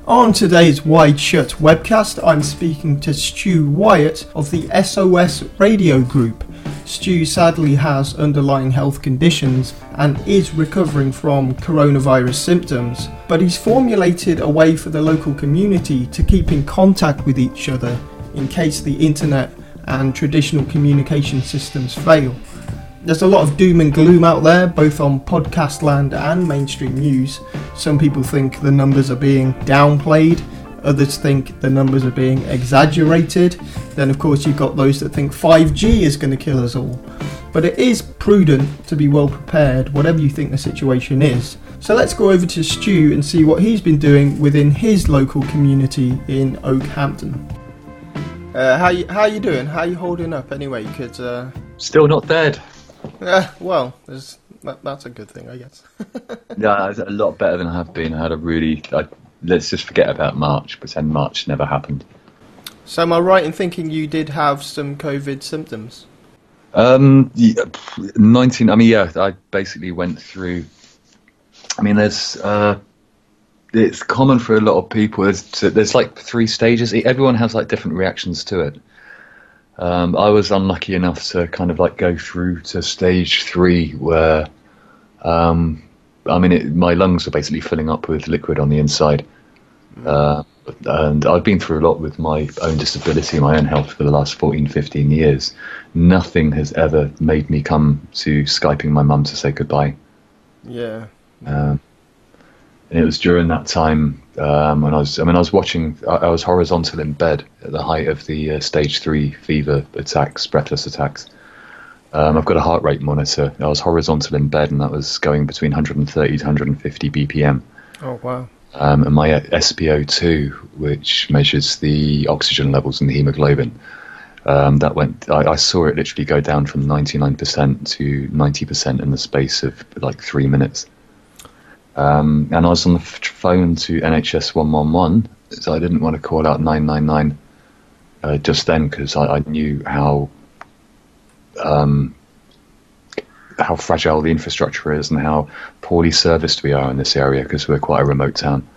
On today's Wide Shut webcast, I'm speaking to Stu Wyatt of the SOS Radio Group. Stu sadly has underlying health conditions and is recovering from coronavirus symptoms, but he's formulated a way for the local community to keep in contact with each other in case the internet and traditional communication systems fail. There's a lot of doom and gloom out there, both on podcast land and mainstream news. Some people think the numbers are being downplayed, others think the numbers are being exaggerated. Then of course you've got those that think 5G is going to kill us all. But it is prudent to be well prepared, whatever you think the situation is. So let's go over to Stu and see what he's been doing within his local community in Oakhampton. How you doing? How you holding up anyway? Because still not dead. Well, that's a good thing, I guess. Yeah, it's a lot better than I have been. I had let's just forget about March, pretend March never happened. So am I right in thinking you did have some COVID symptoms? Yeah, I basically went through, it's common for a lot of people. There's like 3 stages. Everyone has like different reactions to it. I was unlucky enough to kind of like go through to stage 3 where, my lungs were basically filling up with liquid on the inside. And I've been through a lot with my own disability, my own health for the last 14, 15 years. Nothing has ever made me come to Skyping my mum to say goodbye. Yeah. And it was during that time when I was watching. I was horizontal in bed at the height of the stage 3 fever attacks, breathless attacks. I've got a heart rate monitor. I was horizontal in bed, and that was going between 130 to 150 BPM. Oh wow! And my SpO2, which measures the oxygen levels in the hemoglobin, that went. I saw it literally go down from 99% to 90% in the space of like 3 minutes. And I was on the phone to NHS 111, so I didn't want to call out 999 just then, because I knew how fragile the infrastructure is and how poorly serviced we are in this area, because we're quite a remote town.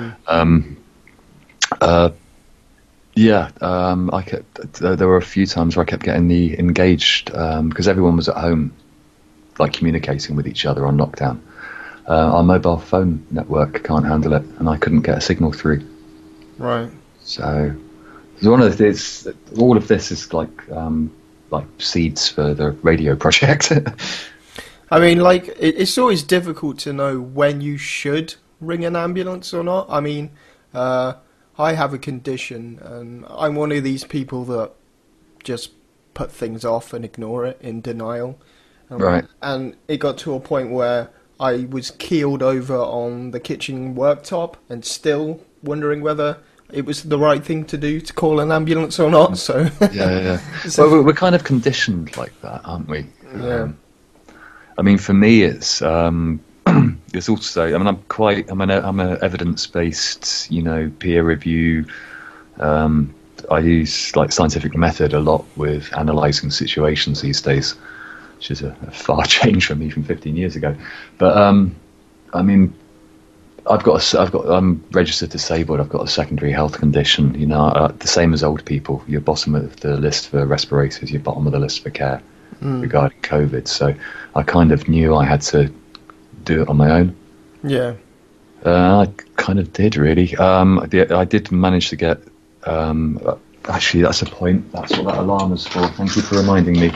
There were a few times where I kept getting engaged because everyone was at home, like communicating with each other on lockdown. Our mobile phone network can't handle it, and I couldn't get a signal through. Right. So all of this is like seeds for the radio project. I mean, like, it's always difficult to know when you should ring an ambulance or not. I mean, I have a condition, and I'm one of these people that just put things off and ignore it in denial. Right. And it got to a point where I was keeled over on the kitchen worktop and still wondering whether it was the right thing to do to call an ambulance or not. So yeah. So we're kind of conditioned like that, aren't we? Yeah. For me, it's it's also. I'm an evidence-based, peer review. I use like scientific method a lot with analysing situations these days, which is a far change from me from 15 years ago. But I'm registered disabled. I've got a secondary health condition. The same as old people. You're bottom of the list for respirators. You're bottom of the list for care regarding COVID. So I kind of knew I had to do it on my own. Yeah. I kind of did, really. I did manage to get. Actually, that's a point. That's what that alarm is for. Thank you for reminding me.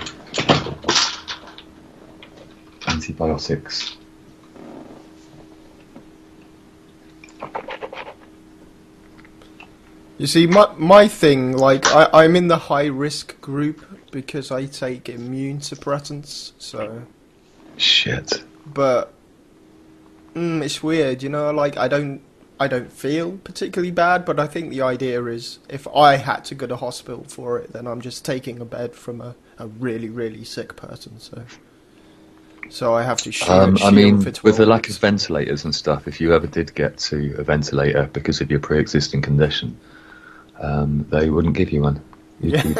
Antibiotics. You see, my thing, like, I'm in the high risk group because I take immune suppressants, so... Shit. But, it's weird, like, I don't feel particularly bad, but I think the idea is, if I had to go to hospital for it, then I'm just taking a bed from a really, really sick person, so I have to shield for 12 with the lack weeks. of ventilators and stuff, if you ever did get to a ventilator because of your pre-existing condition, they wouldn't give you one. I've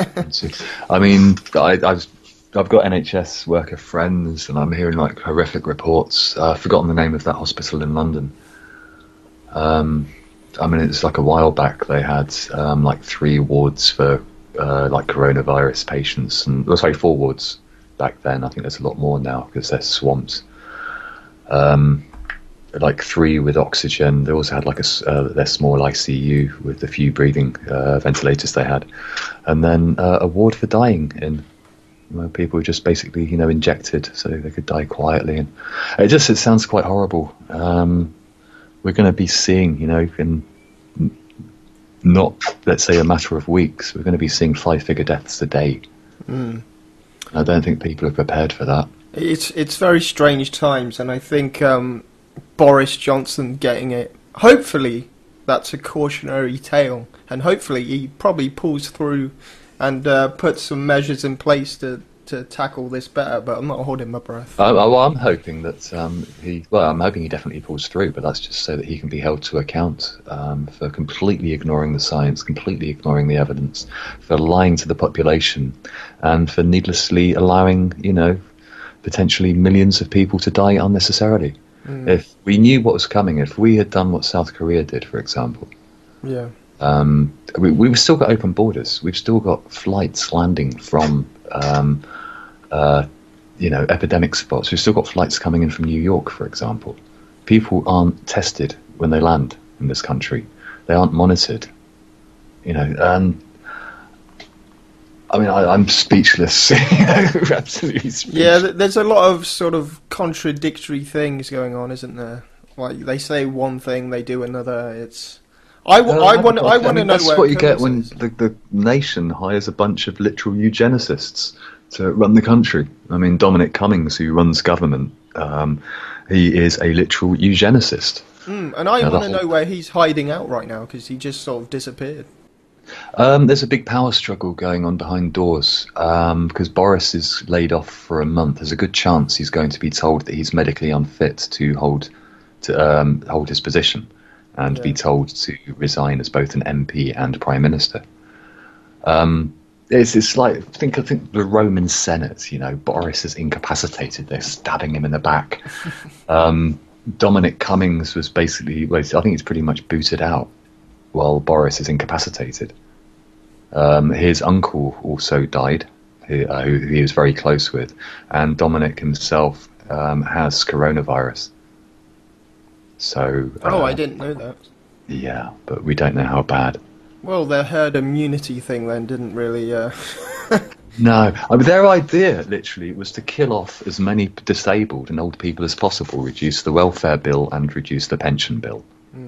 got NHS worker friends, and I'm hearing like horrific reports. I've forgotten the name of that hospital in London. I mean, it's like a while back they had like 3 wards for like coronavirus patients, and sorry, 4 wards back then. I think there's a lot more now because they're swamped. Like 3 with oxygen. They also had like their small ICU with a few breathing ventilators they had, and then a ward for dying in. Where people were just basically, injected so they could die quietly, and it sounds quite horrible. We're going to be seeing, in not, let's say, a matter of weeks, we're going to be seeing 5-figure deaths a day. I don't think people are prepared for that. It's very strange times, and I think Boris Johnson getting it, hopefully that's a cautionary tale, and hopefully he probably pulls through and put some measures in place to tackle this better, but I'm not holding my breath. I'm hoping that I'm hoping he definitely pulls through, but that's just so that he can be held to account for completely ignoring the science, completely ignoring the evidence, for lying to the population, and for needlessly allowing, potentially millions of people to die unnecessarily. If we knew what was coming, if we had done what South Korea did, for example, we've still got open borders. We've still got flights landing from, epidemic spots. We've still got flights coming in from New York, for example. People aren't tested when they land in this country. They aren't monitored. And I mean, I'm speechless. Absolutely speechless. Yeah, there's a lot of sort of contradictory things going on, isn't there? Like they say one thing, they do another. It's I want to know. That's what you get when the nation hires a bunch of literal eugenicists to run the country. I mean, Dominic Cummings, who runs government, he is a literal eugenicist. And I want to know where he's hiding out right now, because he just sort of disappeared. There's a big power struggle going on behind doors because Boris is laid off for a month. There's a good chance he's going to be told that he's medically unfit to hold his position, and be told to resign as both an MP and Prime Minister. It's like think the Roman Senate. Boris is incapacitated. They're stabbing him in the back. Dominic Cummings was basically, I think he's pretty much booted out while Boris is incapacitated. His uncle also died, who he was very close with, and Dominic himself has coronavirus. So. I didn't know that. Yeah, but we don't know how bad. Well, their herd immunity thing then didn't really... No, I mean, their idea, literally, was to kill off as many disabled and old people as possible, reduce the welfare bill and reduce the pension bill.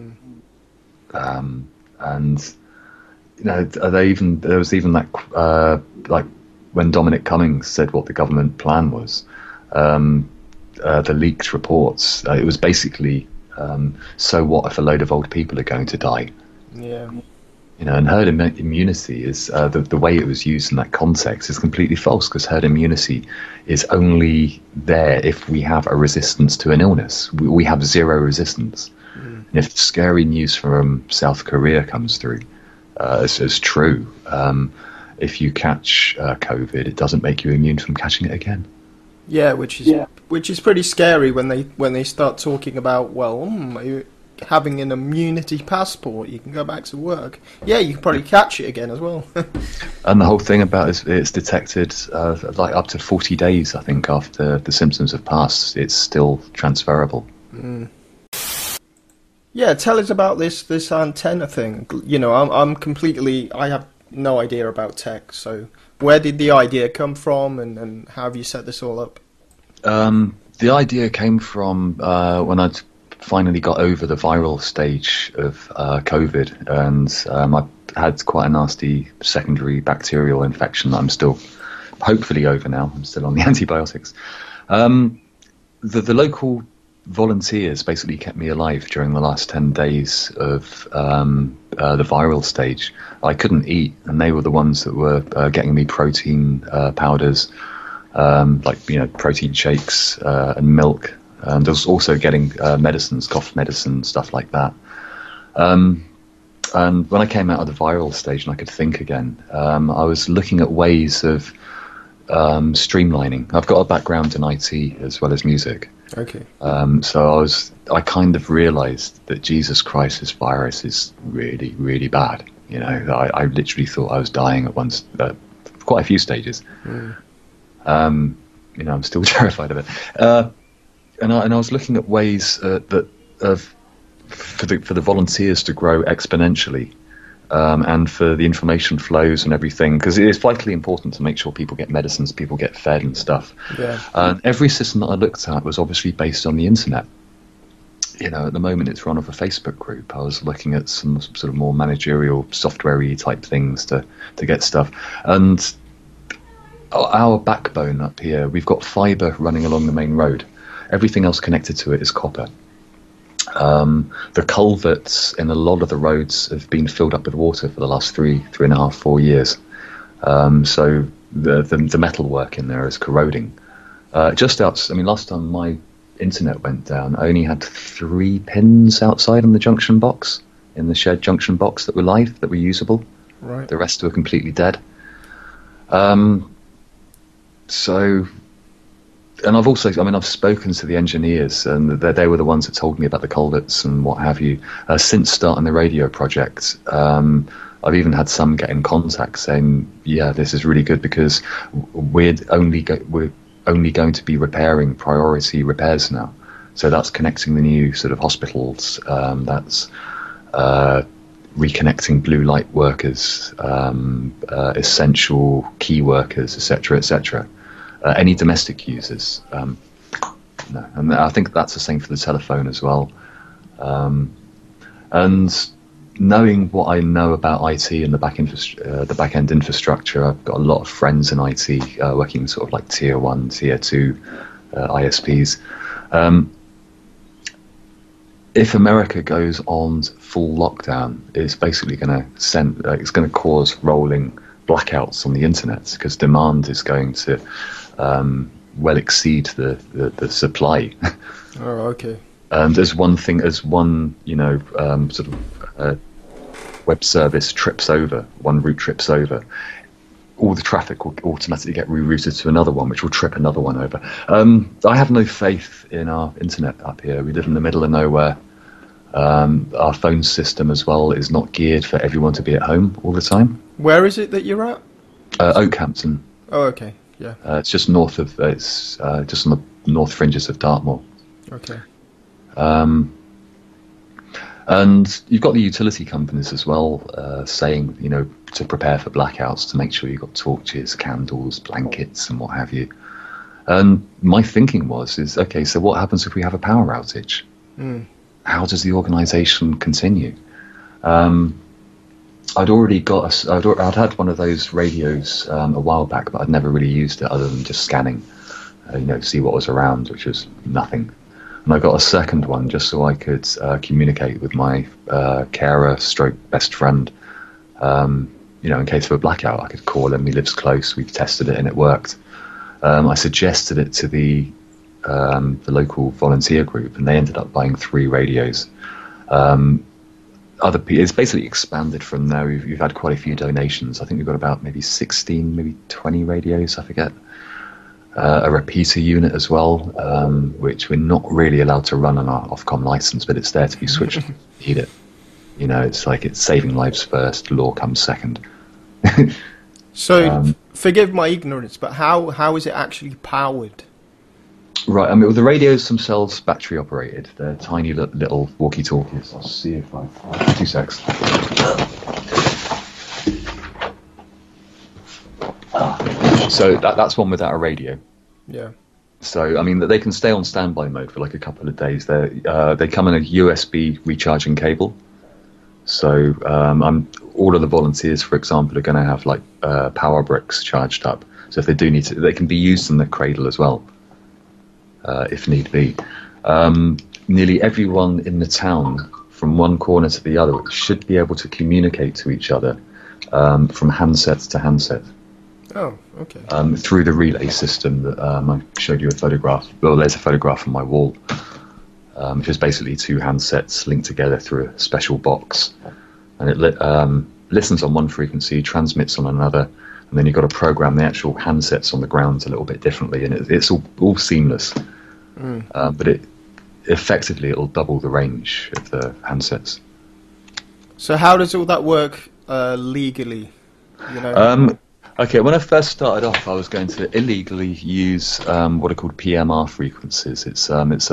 And there was even that like when Dominic Cummings said what the government plan was, the leaked reports. It was basically, so what if a load of old people are going to die? Yeah. And herd immunity is the way it was used in that context is completely false, because herd immunity is only there if we have a resistance to an illness. We have zero resistance. And if scary news from South Korea comes through, as true, if you catch COVID, it doesn't make you immune from catching it again. Yeah, which is pretty scary when they start talking about, having an immunity passport, you can go back to work. Yeah, you can probably catch it again as well. And the whole thing about it's detected like up to 40 days, I think, after the symptoms have passed. It's still transferable. Yeah, tell us about this antenna thing. I have no idea about tech, so where did the idea come from, and how have you set this all up? The idea came from when I'd finally got over the viral stage of COVID, and I had quite a nasty secondary bacterial infection that I'm still hopefully over now. I'm still on the antibiotics. The local volunteers basically kept me alive during the last 10 days of the viral stage. I couldn't eat, and they were the ones that were getting me protein powders, protein shakes and milk. And I was also getting medicines, cough medicine, stuff like that. And when I came out of the viral stage and I could think again, I was looking at ways of streamlining. I've got a background in IT as well as music. Okay. So I kind of realised that Jesus Christ's virus is really, really bad. You know, I literally thought I was dying at once, quite a few stages. You know, I'm still terrified of it. And I was looking at ways for the volunteers to grow exponentially, and for the information flows and everything, because it is vitally important to make sure people get medicines, people get fed and stuff. Yeah. And every system that I looked at was obviously based on the internet. You know, at the moment it's run off a Facebook group. I was looking at some sort of more managerial, software-y type things to get stuff. And our backbone up here, we've got fibre running along the main road. Everything else connected to it is copper. The culverts in a lot of the roads have been filled up with water for the last 3.5, 4 years. So the metalwork in there is corroding. Last time my internet went down, I only had 3 pins outside on the junction box, in the shared junction box that were live, that were usable. Right. The rest were completely dead. And I've spoken to the engineers, and they were the ones that told me about the culverts and what have you. Since starting the radio project, I've even had some get in contact saying, yeah, this is really good because we're only going to be repairing priority repairs now. So that's connecting the new sort of hospitals, that's reconnecting blue light workers, essential key workers, etc., etc. Any domestic users, no. And I think that's the same for the telephone as well. And knowing what I know about IT and the back end infrastructure, I've got a lot of friends in IT working sort of like tier 1, tier 2 ISPs. If America goes on full lockdown, it's basically going to it's going to cause rolling blackouts on the internet, because demand is going to well exceed the supply. Oh, okay. And as one sort of web service trips over, one route trips over, all the traffic will automatically get rerouted to another one, which will trip another one over. I have no faith in our internet up here. We live in the middle of nowhere. Our phone system as well is not geared for everyone to be at home all the time. Where is it that you're at? Oakhampton. Oh, okay. Yeah. It's just north of. It's just on the north fringes of Dartmoor. Okay. And you've got the utility companies as well, saying, you know, to prepare for blackouts, to make sure you've got torches, candles, blankets, and what have you. And my thinking is, okay, so what happens if we have a power outage? How does the organisation continue? I'd had one of those radios a while back, but I'd never really used it other than just scanning, see what was around, which was nothing. And I got a second one just so I could communicate with my carer / best friend. In case of a blackout, I could call him. He lives close. We've tested it and it worked. I suggested it to the local volunteer group, and they ended up buying 3 radios. It's basically expanded from there. We've had quite a few donations. I think we've got about maybe 16, maybe 20 radios, I forget. A repeater unit as well, which we're not really allowed to run on our Ofcom license, but it's there to be switched if you need it. You know, it's like it's saving lives first, law comes second. So, forgive my ignorance, but how is it actually powered? Right, I mean, the radios themselves battery operated. They're tiny little walkie-talkies. I'll see if I... 2 secs. So that's one without a radio. Yeah. So, I mean, they can stay on standby mode for like a couple of days. They come in a USB recharging cable. So all of the volunteers, for example, are going to have like power bricks charged up. So if they do need to, they can be used in the cradle as well, if need be. Nearly everyone in the town, from one corner to the other, should be able to communicate to each other from handset to handset. Oh, okay. Through the relay system that I showed you a photograph. Well, there's a photograph on my wall, which is basically 2 handsets linked together through a special box. And it listens on one frequency, transmits on another, and then you've got to program the actual handsets on the ground a little bit differently, and it's all seamless. but it'll double the range of the handsets. So how does all that work legally? You know. Okay, when I first started off, I was going to illegally use what are called PMR frequencies. It's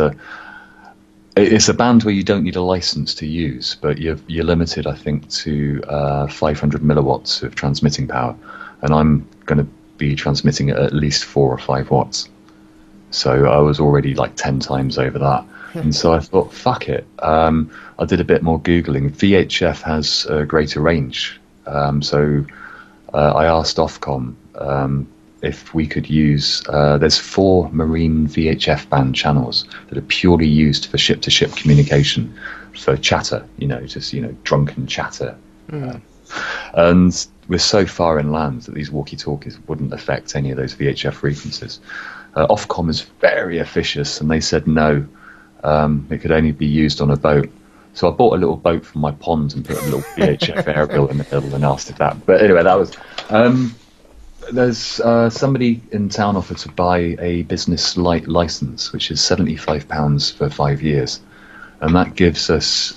a band where you don't need a license to use, but you're limited, I think, to 500 milliwatts of transmitting power, and I'm going to be transmitting at least 4 or 5 watts. So I was already like 10 times over that. And so I thought, fuck it. I did a bit more Googling. VHF has a greater range. So I asked Ofcom if we could use... there's 4 marine VHF band channels that are purely used for ship-to-ship communication, for chatter, just drunken chatter. And we're so far inland that these walkie-talkies wouldn't affect any of those VHF frequencies. Ofcom is very officious, and they said no. It could only be used on a boat. So I bought a little boat from my pond and put a little VHF aerial in the middle and asked if that... But anyway, that was... there's somebody in town offered to buy a business license, which is £75 for 5 years. And that gives us...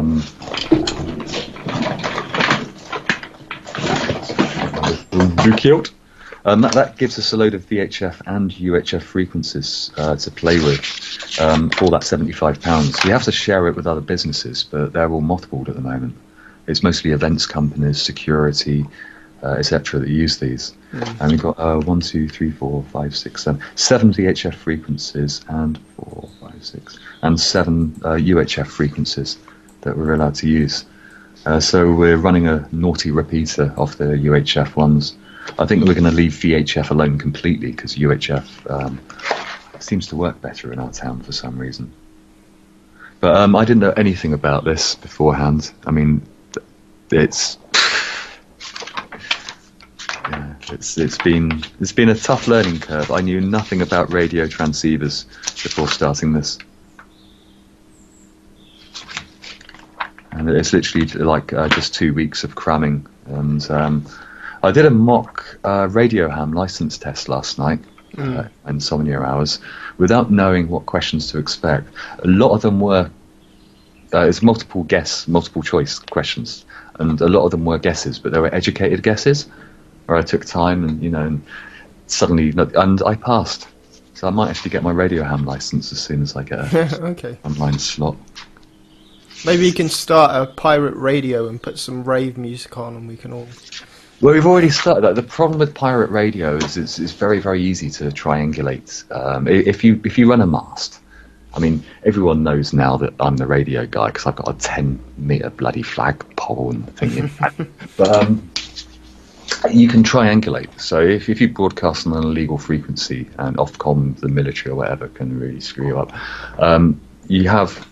that gives us a load of VHF and UHF frequencies to play with for that £75. You have to share it with other businesses, but they're all mothballed at the moment. It's mostly events companies, security, etc. that use these. And we've got 7 VHF frequencies and 4, 5, 6, and 7 UHF frequencies that we're allowed to use. So we're running a naughty repeater off the UHF ones. I think we're going to leave VHF alone completely because UHF seems to work better in our town for some reason. But I didn't know anything about this beforehand. I mean, it's been a tough learning curve. I knew nothing about radio transceivers before starting this, and it's literally like just 2 weeks of cramming. And I did a mock radio ham license test last night, insomnia hours, without knowing what questions to expect. A lot of them were it's multiple choice questions, and a lot of them were guesses, but they were educated guesses, where I took time and suddenly, and I passed. So I might actually get my radio ham license as soon as I get a online slot. Maybe you can start a pirate radio and put some rave music on, and we can all... Well, we've already started that. The problem with pirate radio is it's very, very easy to triangulate. If you run a mast, I mean, everyone knows now that I'm the radio guy because I've got a 10-metre bloody flagpole and thingy. But you can triangulate. So if you broadcast on an illegal frequency, and Ofcom, the military or whatever, can really screw you up, you have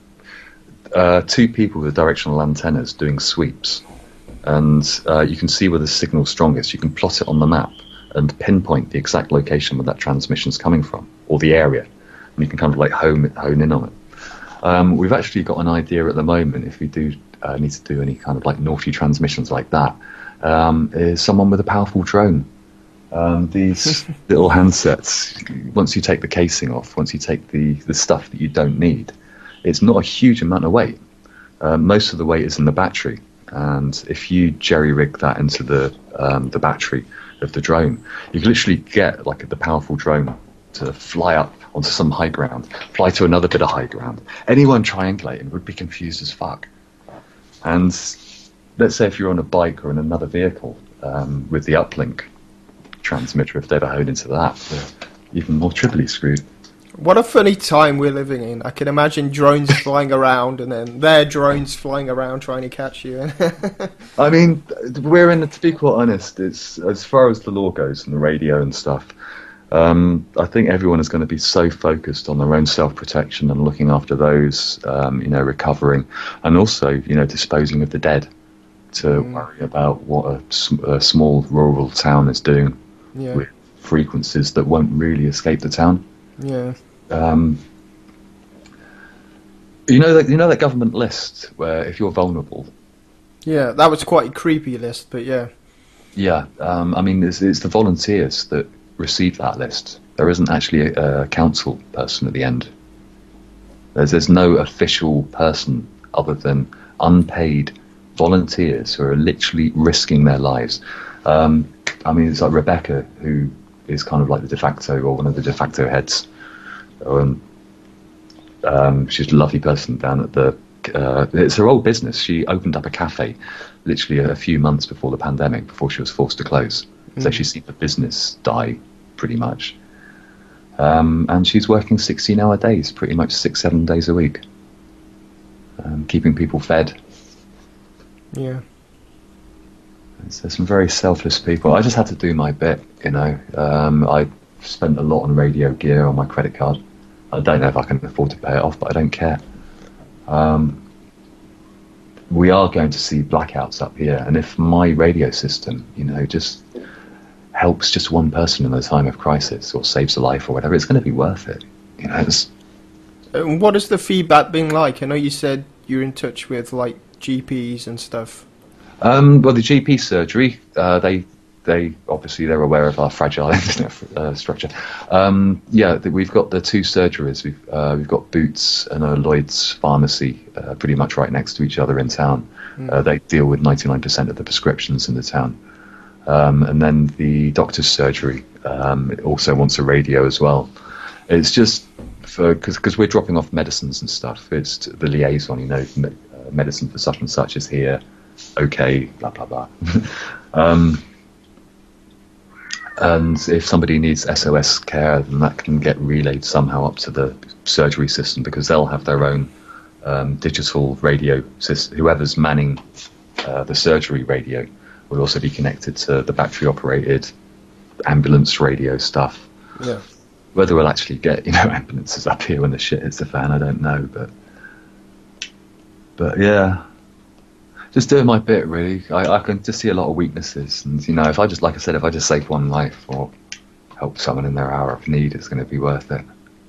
2 people with directional antennas doing sweeps. And you can see where the signal's strongest. You can plot it on the map and pinpoint the exact location where that transmission's coming from, or the area. And you can kind of like hone in on it. We've actually got an idea at the moment, if we do need to do any kind of like naughty transmissions like that, is someone with a powerful drone. These little handsets, once you take the casing off, once you take the stuff that you don't need, it's not a huge amount of weight. Most of the weight is in the battery. And if you jerry-rig that into the battery of the drone, you can literally get like the powerful drone to fly up onto some high ground, fly to another bit of high ground. Anyone triangulating would be confused as fuck. And let's say if you're on a bike or in another vehicle with the uplink transmitter, if they ever hone into that, they're even more triply screwed. What a funny time we're living in. I can imagine drones flying around and then their drones flying around trying to catch you. I mean, to be quite honest, it's as far as the law goes and the radio and stuff, I think everyone is going to be so focused on their own self-protection and looking after those, recovering, and also, disposing of the dead, to worry about what a small rural town is doing with frequencies that won't really escape the town. Yeah. You know that government list where if you're vulnerable. Yeah, that was quite a creepy list, but yeah. Yeah, I mean, it's the volunteers that receive that list. There isn't actually a council person at the end There's no official person other than unpaid volunteers who are literally risking their lives. I mean, it's like Rebecca, who is kind of like the de facto, or one of the de facto heads. She's a lovely person down at the... it's her old business. She opened up a cafe literally a few months before the pandemic, before she was forced to close. So she's seen the business die, pretty much. And she's working 16-hour days, pretty much 6-7 days a week, keeping people fed. Yeah. There's some very selfless people. I just had to do my bit, you know. I spent a lot on radio gear on my credit card. I don't know if I can afford to pay it off, but I don't care. We are going to see blackouts up here, and if my radio system, you know, just helps just one person in a time of crisis or saves a life or whatever, it's going to be worth it. You know. What has the feedback been like? I know you said you're in touch with like GPs and stuff. Well, the GP surgery, they obviously they're aware of our fragile internet structure. We've got the two surgeries. We've got Boots and a Lloyd's pharmacy pretty much right next to each other in town. They deal with 99% of the prescriptions in the town. And then the doctor's surgery also wants a radio as well. It's just because we're dropping off medicines and stuff. It's the liaison, you know, medicine for such and such is here. Okay, blah blah blah. And if somebody needs SOS care, then that can get relayed somehow up to the surgery system, because they'll have their own digital radio system. Whoever's manning the surgery radio will also be connected to the battery-operated ambulance radio stuff. Yeah. Whether we'll actually get, you know, ambulances up here when the shit hits the fan, I don't know. But yeah, just doing my bit, really. I can just see a lot of weaknesses, and you know, if I just save one life or help someone in their hour of need, it's going to be worth it.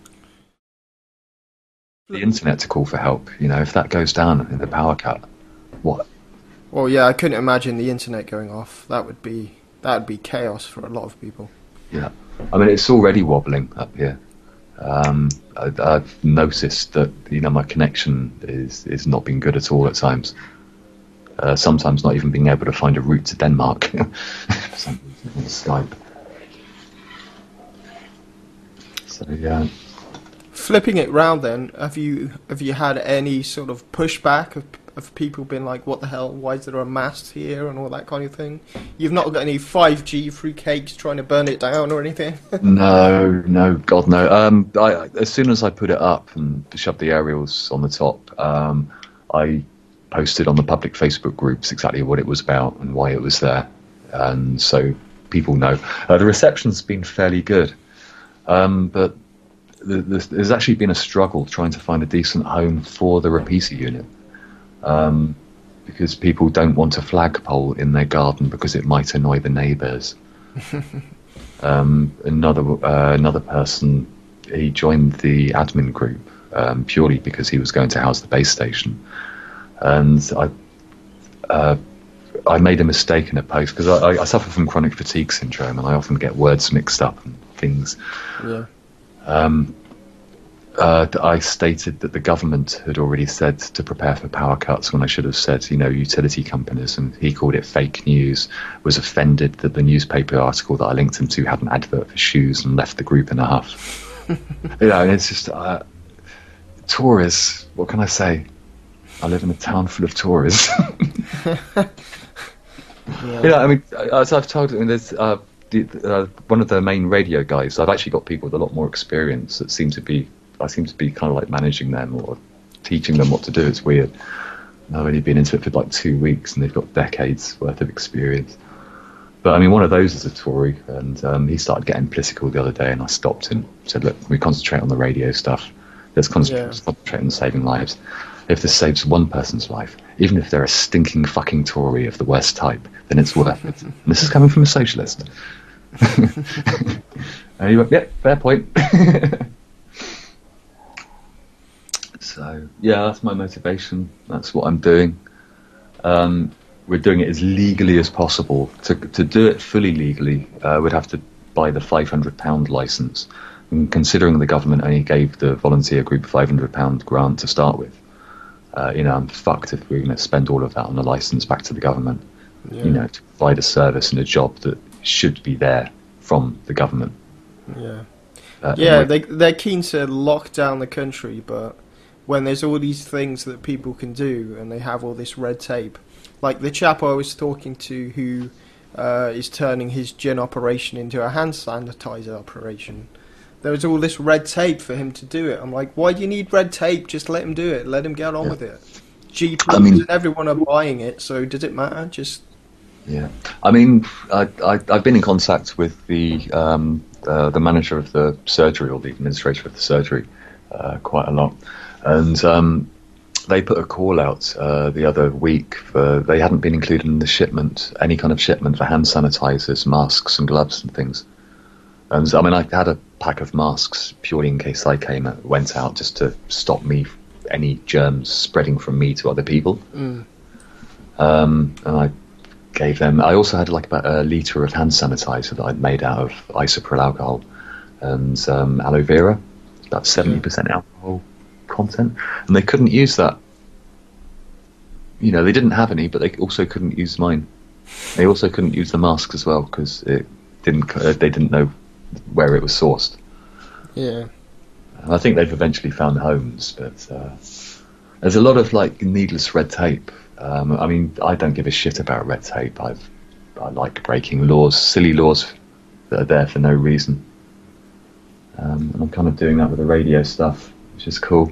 The internet to call for help, you know, if that goes down in the power cut, what? Well, yeah, I couldn't imagine the internet going off. That would be chaos for a lot of people. Yeah, I mean, it's already wobbling up here. I've noticed that, you know, my connection is not being good at all at times. Sometimes not even being able to find a route to Denmark on Skype. So yeah. Flipping it round, then, have you had any sort of pushback of people being like, "What the hell? Why is there a mast here?" and all that kind of thing? You've not got any 5G fruitcakes trying to burn it down or anything? No, God no. As soon as I put it up and shoved the aerials on the top, I posted on the public Facebook groups exactly what it was about and why it was there, and so people know. The reception's been fairly good, but there's actually been a struggle trying to find a decent home for the repeater unit, because people don't want a flagpole in their garden because it might annoy the neighbours. Another person, he joined the admin group purely because he was going to house the base station. And I made a mistake in a post because I suffer from chronic fatigue syndrome, and I often get words mixed up and things. Yeah. I stated that the government had already said to prepare for power cuts when I should have said, you know, utility companies, and he called it fake news, was offended that the newspaper article that I linked him to had an advert for shoes, and left the group in a huff. You know, and it's just Tories, what can I say? I live in a town full of Tories. Yeah. You know, I mean, as I've told you, there's one of the main radio guys. I've actually got people with a lot more experience that I seem to be kind of like managing them or teaching them what to do. It's weird. I've only been into it for like 2 weeks, and they've got decades worth of experience. But I mean, one of those is a Tory, and he started getting political the other day, and I stopped him. Said, look, we concentrate on the radio stuff. Let's concentrate on saving lives. If this saves one person's life, even if they're a stinking fucking Tory of the worst type, then it's worth it. And this is coming from a socialist. And he went, yeah, fair point. So, yeah, that's my motivation. That's what I'm doing. We're doing it as legally as possible. To do it fully legally, we'd have to buy the £500 license. And considering the government only gave the volunteer group a £500 grant to start with, I'm fucked if we're going to spend all of that on a license back to the government, to provide a service and a job that should be there from the government. They're keen to lock down the country, but when there's all these things that people can do and they have all this red tape, like the chap I was talking to who is turning his gin operation into a hand sanitizer operation, there was all this red tape for him to do it. I'm like, why do you need red tape? Just let him do it. Let him get on with it. GPs and everyone are buying it, so does it matter? I've been in contact with the manager of the surgery, or the administrator of the surgery, quite a lot, and they put a call out the other week they hadn't been included in the shipment, any kind of shipment for hand sanitizers, masks and gloves and things. And I had a pack of masks purely in case I went out, just to stop any germs spreading from me to other people. And I gave them. I also had about a litre of hand sanitizer that I'd made out of isopropyl alcohol and aloe vera. It's about 70% alcohol content, and they couldn't use that. They didn't have any, but they also couldn't use mine. They also couldn't use the mask as well because they didn't know where it was sourced. I think they've eventually found homes, but there's a lot of needless red tape. I don't give a shit about red tape. I like breaking laws, silly laws that are there for no reason. And I'm kind of doing that with the radio stuff, which is cool.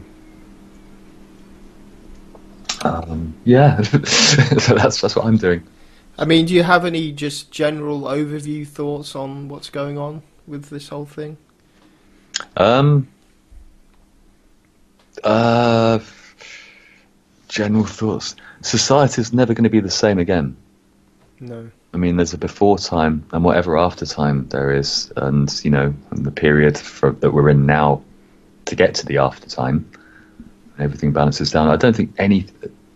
So that's what I'm doing. Do you have any just general overview thoughts on what's going on with this whole thing? General thoughts. Society's never going to be the same again. No. There's a before time and whatever after time there is, and and the period that we're in now to get to the after time, everything balances down. I don't think any,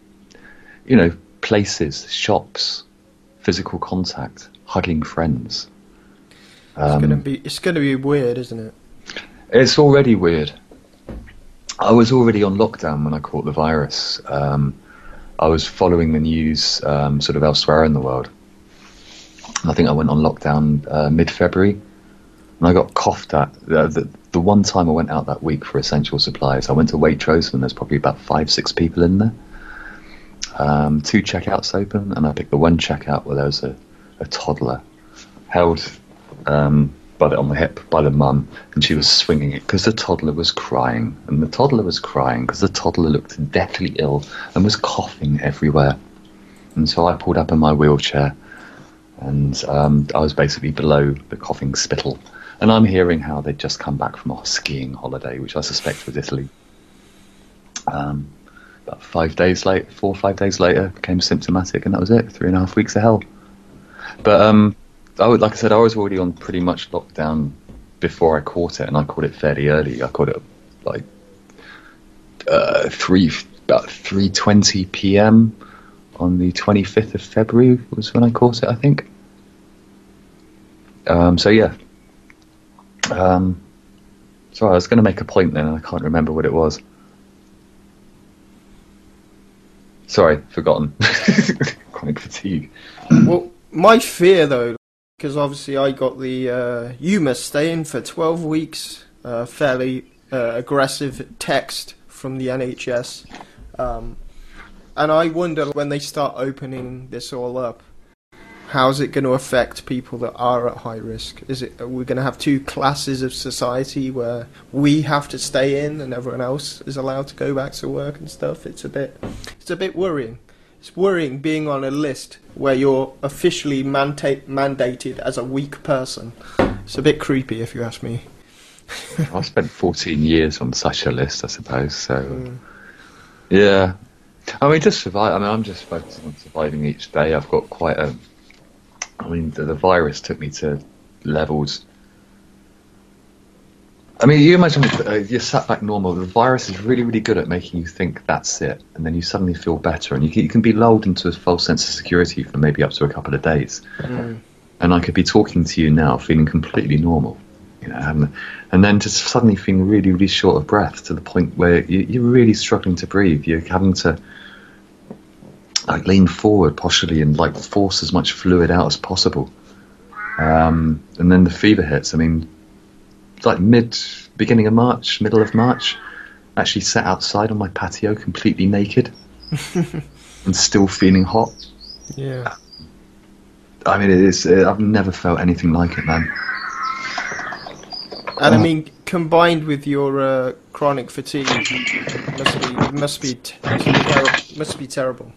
places, shops, physical contact, hugging friends. It's gonna be weird, isn't it? It's already weird. I was already on lockdown when I caught the virus. I was following the news sort of elsewhere in the world. I think I went on lockdown mid-February, and I got coughed at. The one time I went out that week for essential supplies, I went to Waitrose, and there's probably about 5-6 people in there. 2 checkouts open, and I picked the one checkout where there was a toddler held on the hip by the mum, and she was swinging it because the toddler was crying, and the toddler was crying because the toddler looked deathly ill and was coughing everywhere. And so I pulled up in my wheelchair, and I was basically below the coughing spittle, and I'm hearing how they'd just come back from a skiing holiday, which I suspect was Italy. About 4 or 5 days later, became symptomatic, and that was it. 3.5 weeks of hell. But like I said, I was already on pretty much lockdown before I caught it, and I caught it fairly early. I caught it about 3:20 p.m. on the 25th of February was when I caught it, I think. Sorry, I was going to make a point then, and I can't remember what it was. Sorry, forgotten. Chronic fatigue. Well, my fear though, because obviously I got the you must stay in for 12 weeks fairly aggressive text from the NHS, and I wonder when they start opening this all up, how's it going to affect people that are at high risk? Are we going to have 2 classes of society where we have to stay in and everyone else is allowed to go back to work and stuff? It's a bit worrying. It's worrying being on a list where you're officially mandated as a weak person. It's a bit creepy, if you ask me. I spent 14 years on such a list, I suppose. So, yeah. Just survive. I'm just focusing on surviving each day. I've got quite a... the virus took me to levels... you imagine you're sat back normal. The virus is really, really good at making you think that's it, and then you suddenly feel better, and you can be lulled into a false sense of security for maybe up to a couple of days. And I could be talking to you now feeling completely normal, and then just suddenly feeling really, really short of breath to the point where you're really struggling to breathe. You're having to like lean forward possibly and like force as much fluid out as possible. And then the fever hits. I mean, like beginning of March, middle of March, I actually sat outside on my patio completely naked and still feeling hot. Yeah. I mean, I've never felt anything like it, man. And I mean, combined with your chronic fatigue, it must be terrible.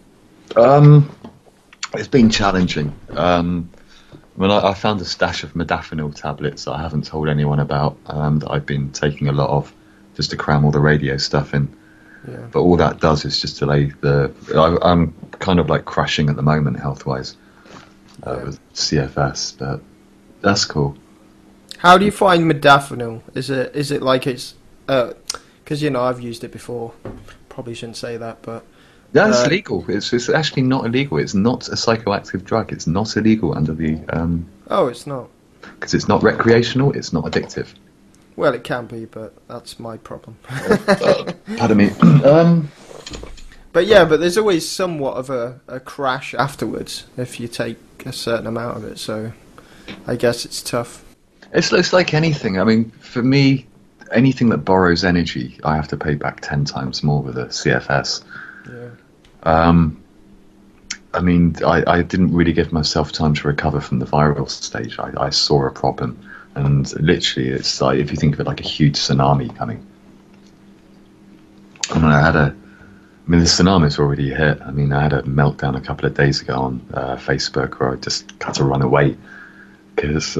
It's been challenging. I found a stash of modafinil tablets that I haven't told anyone about, that I've been taking a lot of, just to cram all the radio stuff in. Yeah. But all that does is just delay I'm kind of like crashing at the moment health-wise with CFS, but that's cool. How do you find modafinil? Is it like it's because I've used it before. Probably shouldn't say that, but yeah, it's legal. It's actually not illegal. It's not a psychoactive drug. It's not illegal under the. Oh, it's not. Because it's not recreational. It's not addictive. Well, it can be, but that's my problem. Pardon me. But there's always somewhat of a crash afterwards if you take a certain amount of it. So I guess it's tough. It's like anything. I mean, for me, anything that borrows energy, I have to pay back 10 times more with a CFS. Yeah. I mean, I didn't really give myself time to recover from the viral stage. I saw a problem, and literally, it's like, if you think of it like a huge tsunami coming. And the tsunami's already hit. I mean, I had a meltdown a couple of days ago on Facebook where I just had to run away because.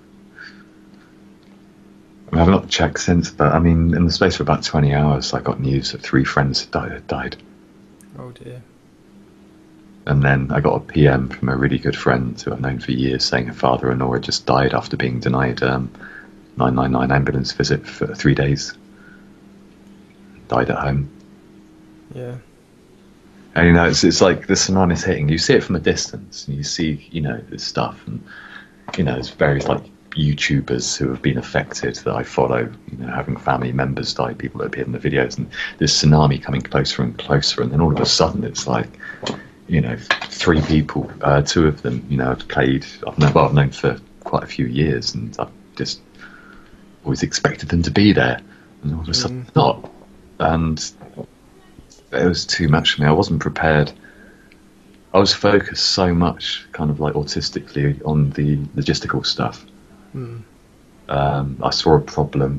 I've not checked since, but I mean, in the space of about 20 hours, I got news that 3 friends had died. Oh dear. And then I got a PM from a really good friend who I've known for years saying her father-in-law had just died after being denied 999 ambulance visit for 3 days. Died at home. Yeah. And it's like the tsunami's hitting. You see it from a distance, and you see, this stuff, and there's various like YouTubers who have been affected that I follow, having family members die, people that appeared in the videos, and this tsunami coming closer and closer, and then all of a sudden it's like, 3 people, 2 of them, I've known for quite a few years, and I've just always expected them to be there, and all of a sudden not, and it was too much for me. I wasn't prepared. I was focused so much, kind of like autistically, on the logistical stuff. I saw a problem.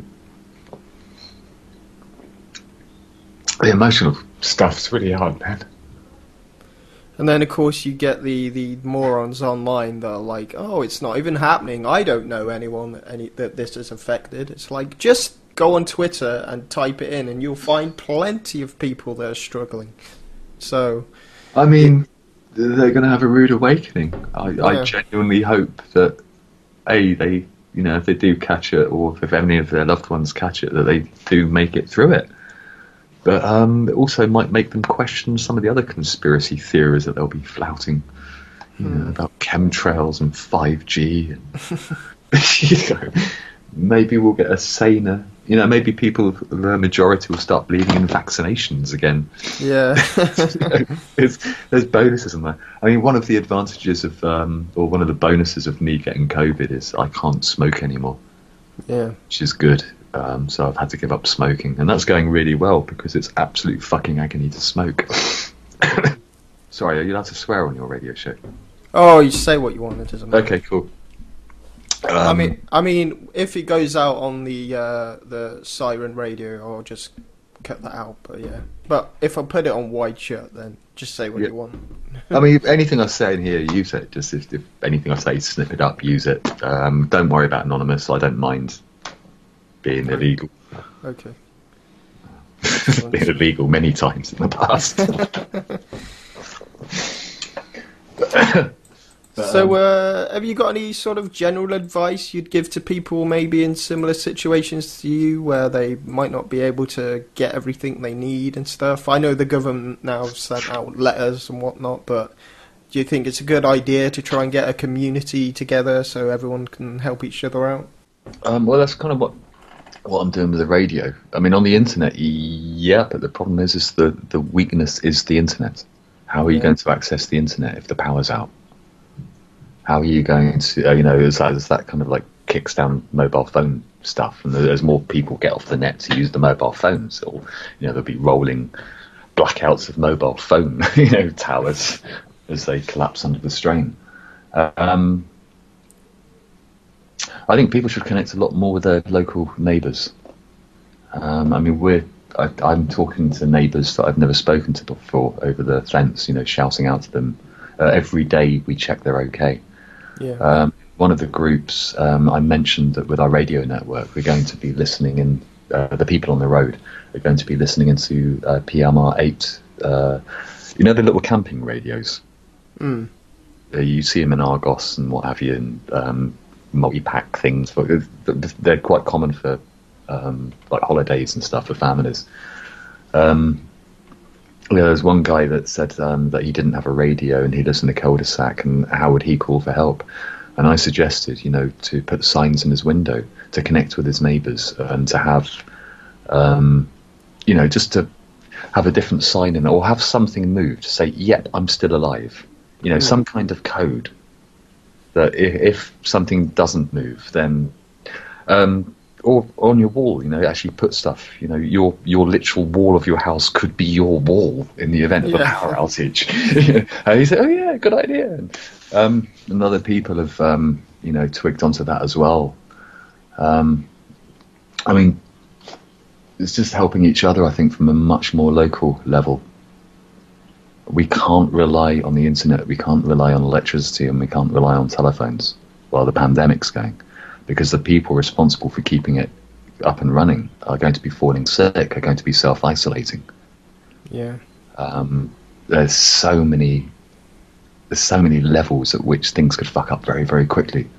The emotional stuff's really hard, man. And then, of course, you get the morons online that are like, oh, it's not even happening. I don't know anyone that this has affected. It's like, just go on Twitter and type it in, and you'll find plenty of people that are struggling. So, I mean, they're going to have a rude awakening. I genuinely hope that, they, if they do catch it, or if any of their loved ones catch it, that they do make it through it. But it also might make them question some of the other conspiracy theories that they'll be flouting, about chemtrails and 5G. And, maybe we'll get a saner. Maybe the majority will start believing in vaccinations again. Yeah. There's bonuses in there. I mean, one of the advantages of, or one of the bonuses of me getting COVID is I can't smoke anymore. Yeah. Which is good. So I've had to give up smoking, and that's going really well because it's absolute fucking agony to smoke. Sorry, are you allowed to swear on your radio show? Oh, you say what you want. It doesn't matter. Okay, cool. I mean, if it goes out on the siren radio, I'll just cut that out. But yeah, but if I put it on Wide Shut, then just say what you want. I mean, if anything I say in here, use it. Just if anything I say, snip it up, use it. Don't worry about anonymous. I don't mind being illegal. Okay. Been illegal many times in the past. So, have you got any sort of general advice you'd give to people maybe in similar situations to you where they might not be able to get everything they need and stuff? I know the government now have sent out letters and whatnot, but do you think it's a good idea to try and get a community together so everyone can help each other out? Well, that's kind of what I'm doing with the radio. I mean, on the internet, yeah, but the problem is the weakness is the internet. How are you going to access the internet if the power's out? How are you going to, as that kind of like kicks down mobile phone stuff, and as more people get off the net to use the mobile phones, or there'll be rolling blackouts of mobile phone, towers as they collapse under the strain. I think people should connect a lot more with their local neighbours. I'm talking to neighbours that I've never spoken to before over the fence, shouting out to them. Every day we check they're okay. Yeah. One of the groups, I mentioned that with our radio network, we're going to be listening in, the people on the road are going to be listening into PMR8, the little camping radios. Mm. You see them in Argos and what have you, and multi-pack things. They're quite common for like holidays and stuff for families. There's one guy that said that he didn't have a radio and he lives in a cul-de-sac, and how would he call for help? And I suggested, to put signs in his window to connect with his neighbours, and to have, just to have a different sign in, or have something moved to say, "Yep, I'm still alive." Some kind of code that if something doesn't move, then, or on your wall, actually put stuff. Your literal wall of your house could be your wall in the event of a power outage. And he said, "Oh yeah, good idea." And other people have, twigged onto that as well. It's just helping each other, I think, from a much more local level. We can't rely on the internet, we can't rely on electricity, and we can't rely on telephones while the pandemic's going, because the people responsible for keeping it up and running are going to be falling sick, are going to be self-isolating. Yeah. There's so many levels at which things could fuck up very, very quickly.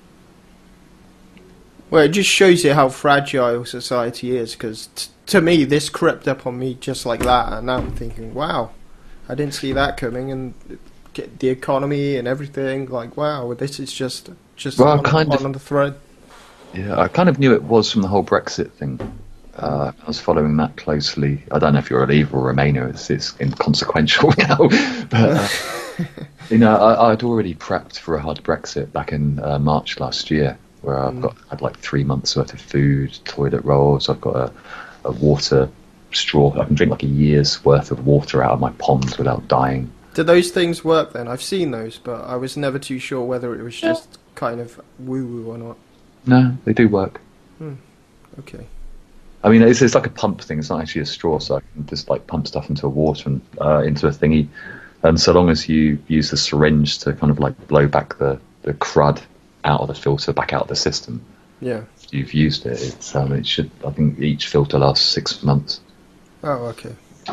Well, it just shows you how fragile society is, because to me, this crept up on me just like that, and now I'm thinking, wow, I didn't see that coming, and the economy and everything, like, wow, this is just on the thread. Yeah, I kind of knew it was from the whole Brexit thing. I was following that closely. I don't know if you're a Leave or Remainer, it's inconsequential now. But, I'd already prepped for a hard Brexit back in March last year, where had like 3 months worth of food, toilet rolls, I've got a water straw. I can drink like a year's worth of water out of my pond without dying. Do those things work then? I've seen those, but I was never too sure whether it was just kind of woo-woo or not. No, they do work. Okay. I mean, it's like a pump thing. It's not actually a straw, so I can just like pump stuff into a water and into a thingy. And so long as you use the syringe to kind of like blow back the crud out of the filter back out of the system, you've used it. It should. I think each filter lasts 6 months. Oh, okay.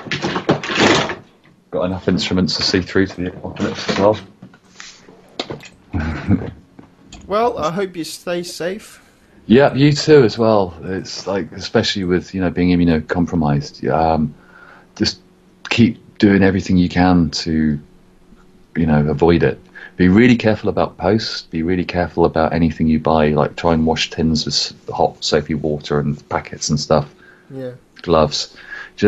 Got enough instruments to see through to the apocalypse as well. Well, I hope you stay safe. Yeah, you too as well. It's like, especially with being immunocompromised. Just keep doing everything you can to avoid it. Be really careful about posts. Be really careful about anything you buy. Like, try and wash tins with hot soapy water and packets and stuff. Yeah. Gloves.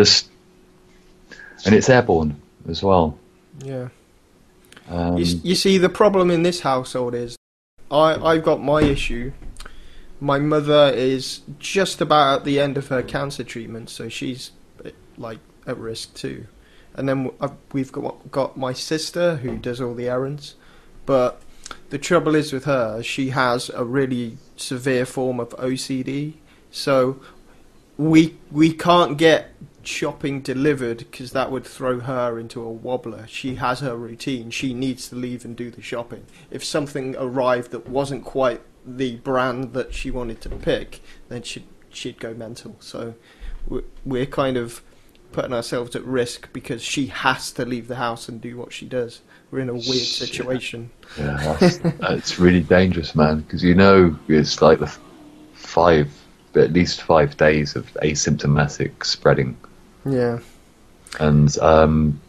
And it's airborne as well. Yeah. You see, the problem in this household is I've got my issue. My mother is just about at the end of her cancer treatment, so she's like at risk too. And then we've got my sister who does all the errands. But the trouble is with her, she has a really severe form of OCD. So we can't get shopping delivered because that would throw her into a wobbler. She has her routine. She needs to leave and do the shopping. If something arrived that wasn't quite the brand that she wanted to pick, then she'd go mental. So we're kind of putting ourselves at risk because she has to leave the house and do what she does. We're in a weird situation. Yeah, it's really dangerous, man, because it's like at least 5 days of asymptomatic spreading. Yeah. And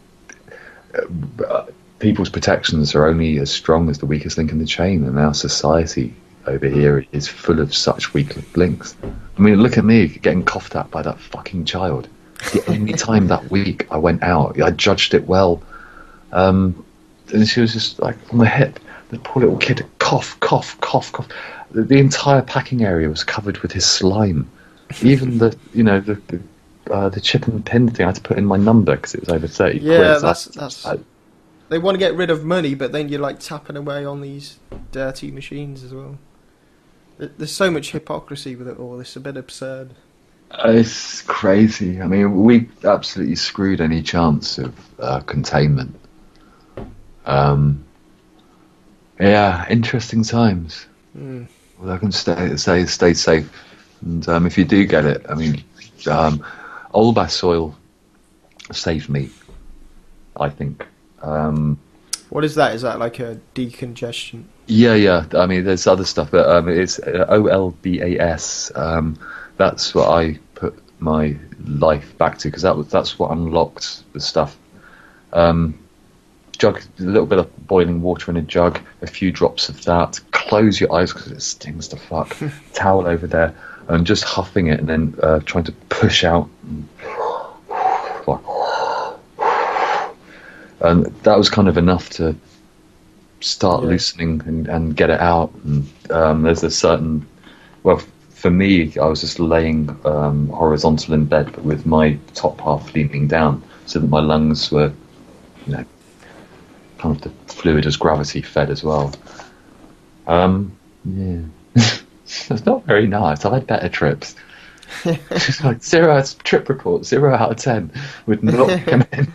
people's protections are only as strong as the weakest link in the chain, and our society over here is full of such weak links. I mean, look at me getting coughed at by that fucking child. The only time that week I went out, I judged it well. And she was just like on the hip. The poor little kid, cough, cough, cough, cough. The entire packing area was covered with his slime. Even the chip and pin thing, I had to put in my number because it was over 30 quid. Yeah, that's. They want to get rid of money, but then you're like tapping away on these dirty machines as well. There's so much hypocrisy with it all. It's a bit absurd. It's crazy. I mean, we absolutely screwed any chance of containment. Yeah, interesting times. Well, I can stay safe. And if you do get it, I mean, Olbas soil saved me, I think. What is that? Is that like a decongestion? Yeah. I mean, there's other stuff, but it's OLBAS. That's what I put my life back to, because that's what unlocked the stuff. Jug, a little bit of boiling water in a jug, a few drops of that. Close your eyes because it stings to fuck. Towel over there, and just huffing it, and then trying to push out. And that was kind of enough to start loosening and get it out. And there's a certain, well, for me, I was just laying horizontal in bed, but with my top half leaning down, so that my lungs were, kind of the fluid as gravity fed as well. Yeah, it's not very nice. I've had better trips. It's like trip report 0 out of 10 would not commend.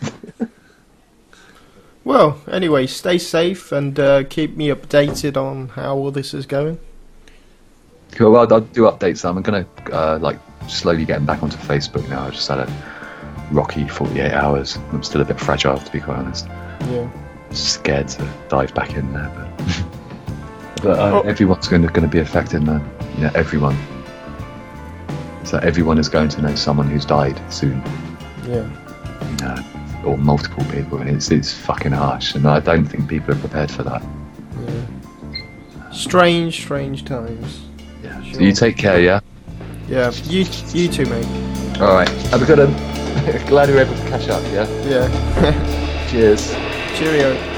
Well, anyway, stay safe and keep me updated on how all this is going. Cool. Well, I'll do updates. I'm going to slowly getting back onto Facebook now. I just had a rocky 48 hours. I'm still a bit fragile, to be quite honest. Yeah. Scared to dive back in there, but everyone's going to be affected, man. Everyone. So everyone is going to know someone who's died soon. Yeah. Or multiple people, and it's fucking harsh, and I don't think people are prepared for that. Yeah. Strange times. Yeah. Sure. So you take care, yeah? Yeah. You too, mate. All right. Have a good one. Glad we were able to catch up, yeah? Yeah. Cheers. Cheerio.